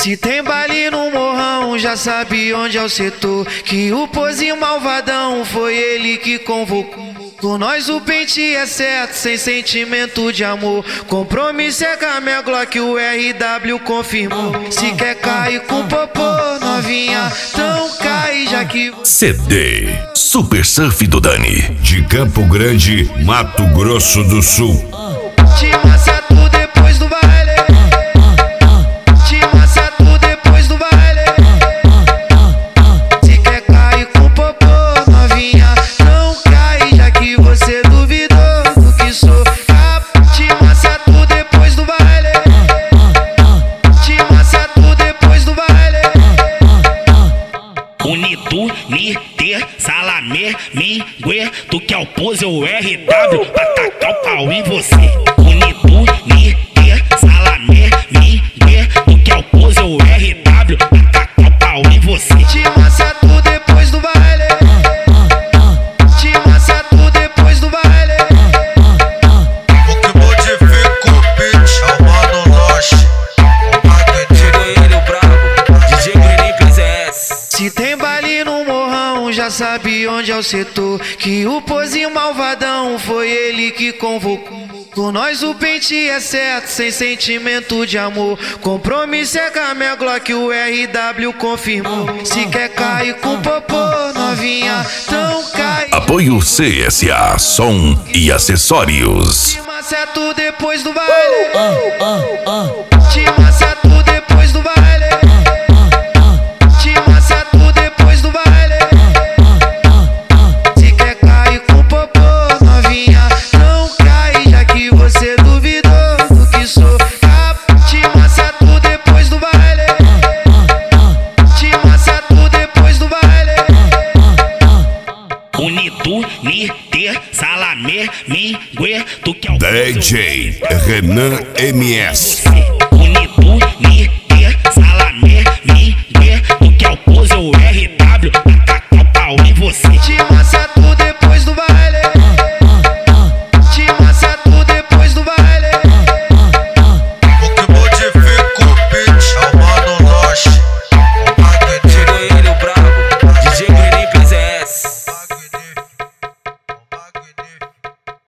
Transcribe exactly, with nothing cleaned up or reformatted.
Se tem baile no morrão, já sabe onde é o setor. Que o pozinho malvadão foi ele que convocou. Com nós o pente é certo, sem sentimento de amor. Compromisso é com a minha Glock, o R W confirmou. Se quer cair com popô, novinha, então cai já que... C D Super Surf do Dani, de Campo Grande, Mato Grosso do Sul. Te maceto depois do baile. Te maceto depois do baile. Se quer cair com popô, novinha, não cai, já que você duvidou do que sou. Te maceto depois do baile. Te maceto depois do baile. Unitu, Niter, Salamé, Mingue, tu que é o pose, o R W, pra tacar o pau em você. Unitu, Niter, Salamé, Mingue, tu que é o pose, o R W, pra tacar o pau em você. Te maceto depois do baile. Te maceto depois do baile. O que modifica o beat é o Mano Loche. Chegou ele, o brabo, D J Greninho P Z S. Se tem baile no morrão, já sabe onde é o setor. Que o pozinho malvadão foi ele que convocou. Com nós o pente é certo, sem sentimento de amor. Compromisso é com a minha Glock, o R W confirmou. Se quer cair com popô, novinha, então cai. Apoio C S A Som e Acessórios. Te maceto depois do baile. Te maceto depois do baile. Te maceto depois do baile. Se quer cair com popô, novinha, não cai, já que você duvidou do que sou. Te maceto depois do baile. Te maceto depois do baile. Unitu, Niter, Salamé, Mingue, tu que é o D J Renan M S. Unitu,